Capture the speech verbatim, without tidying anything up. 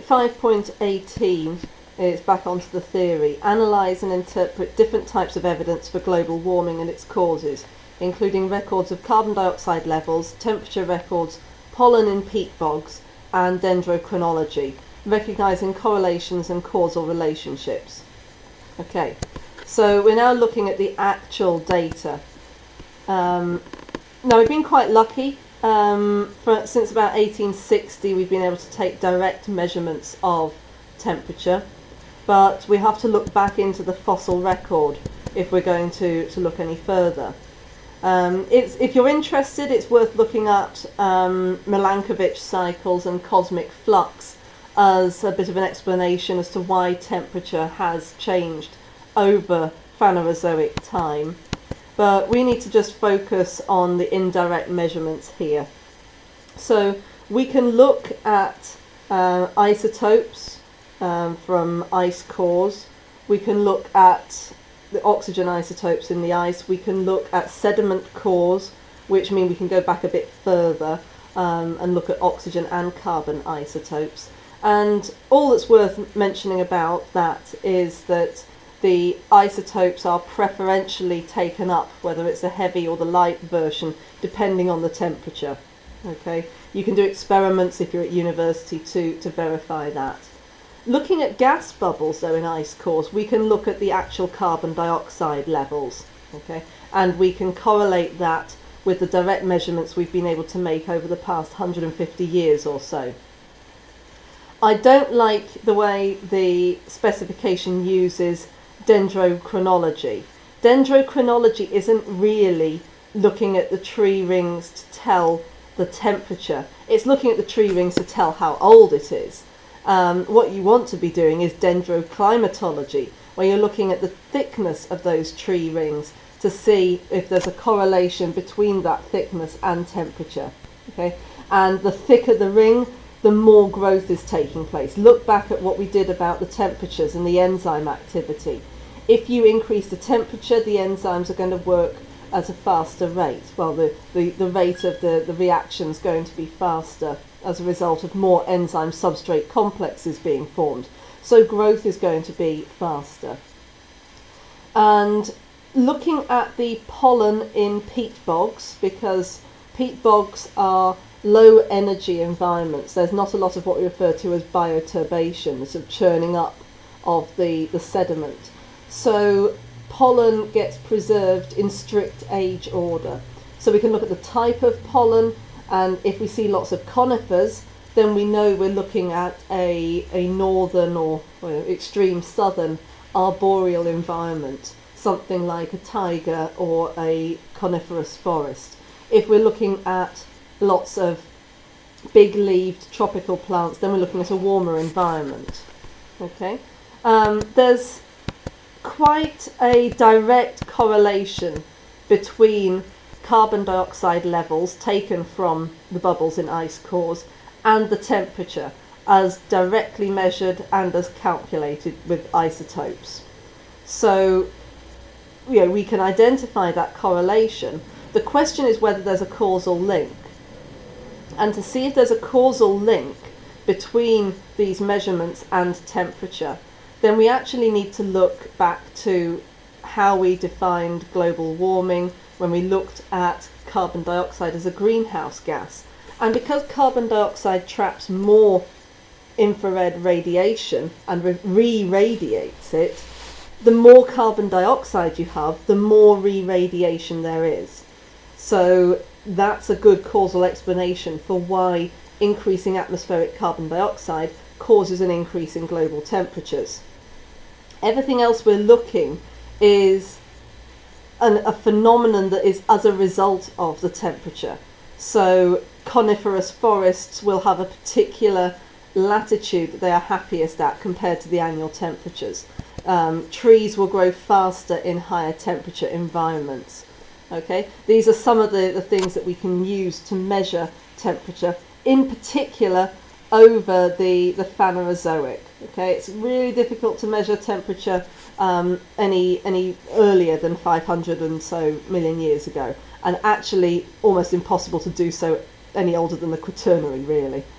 five point eighteen is back onto the theory. Analyse and interpret different types of evidence for global warming and its causes, including records of carbon dioxide levels, temperature records, pollen in peat bogs, and dendrochronology, recognising correlations and causal relationships. Okay, so we're now looking at the actual data. Um, now we've been quite lucky. Um, for, since about eighteen sixty we've been able to take direct measurements of temperature, but we have to look back into the fossil record if we're going to, to look any further. Um, it's, if you're interested, it's worth looking at um, Milankovitch cycles and cosmic flux as a bit of an explanation as to why temperature has changed over Phanerozoic time. But we need to just focus on the indirect measurements here. So we can look at uh, isotopes um, from ice cores. We can look at the oxygen isotopes in the ice. We can look at sediment cores, which mean we can go back a bit further um, and look at oxygen and carbon isotopes. And all that's worth mentioning about that is that the isotopes are preferentially taken up, whether it's the heavy or the light version, depending on the temperature. Okay, you can do experiments if you're at university to, to verify that. Looking at gas bubbles, though, in ice cores, we can look at the actual carbon dioxide levels, okay, and we can correlate that with the direct measurements we've been able to make over the past one hundred fifty years or so. I don't like the way the specification uses dendrochronology. Dendrochronology isn't really looking at the tree rings to tell the temperature. It's looking at the tree rings to tell how old it is. Um, what you want to be doing is dendroclimatology, where you're looking at the thickness of those tree rings to see if there's a correlation between that thickness and temperature. Okay? And the thicker the ring, the more growth is taking place. Look back at what we did about the temperatures and the enzyme activity. If you increase the temperature, the enzymes are going to work at a faster rate. Well, the, the, the rate of the, the reaction is going to be faster as a result of more enzyme substrate complexes being formed. So growth is going to be faster. And looking at the pollen in peat bogs, because peat bogs are low energy environments, there's not a lot of what we refer to as bioturbation, the sort of churning up of the, the sediment. So pollen gets preserved in strict age order. So we can look at the type of pollen, and if we see lots of conifers, then we know we're looking at a, a northern or well, extreme southern arboreal environment, something like a taiga or a coniferous forest. If we're looking at lots of big-leaved tropical plants, then we're looking at a warmer environment. Okay, um, there's quite a direct correlation between carbon dioxide levels taken from the bubbles in ice cores and the temperature, as directly measured and as calculated with isotopes. So, you know, we can identify that correlation. The question is whether there's a causal link. And to see if there's a causal link between these measurements and temperature, then we actually need to look back to how we defined global warming when we looked at carbon dioxide as a greenhouse gas. And because carbon dioxide traps more infrared radiation and re-radiates it, the more carbon dioxide you have, the more re-radiation there is. So that's a good causal explanation for why increasing atmospheric carbon dioxide causes an increase in global temperatures. Everything else we're looking is an, a phenomenon that is as a result of the temperature. So coniferous forests will have a particular latitude that they are happiest at compared to the annual temperatures. Um, trees will grow faster in higher temperature environments. Okay, these are some of the, the things that we can use to measure temperature, in particular over the, the Phanerozoic. Okay, it's really difficult to measure temperature um, any any earlier than five hundred and so million years ago, and actually almost impossible to do so any older than the Quaternary, really.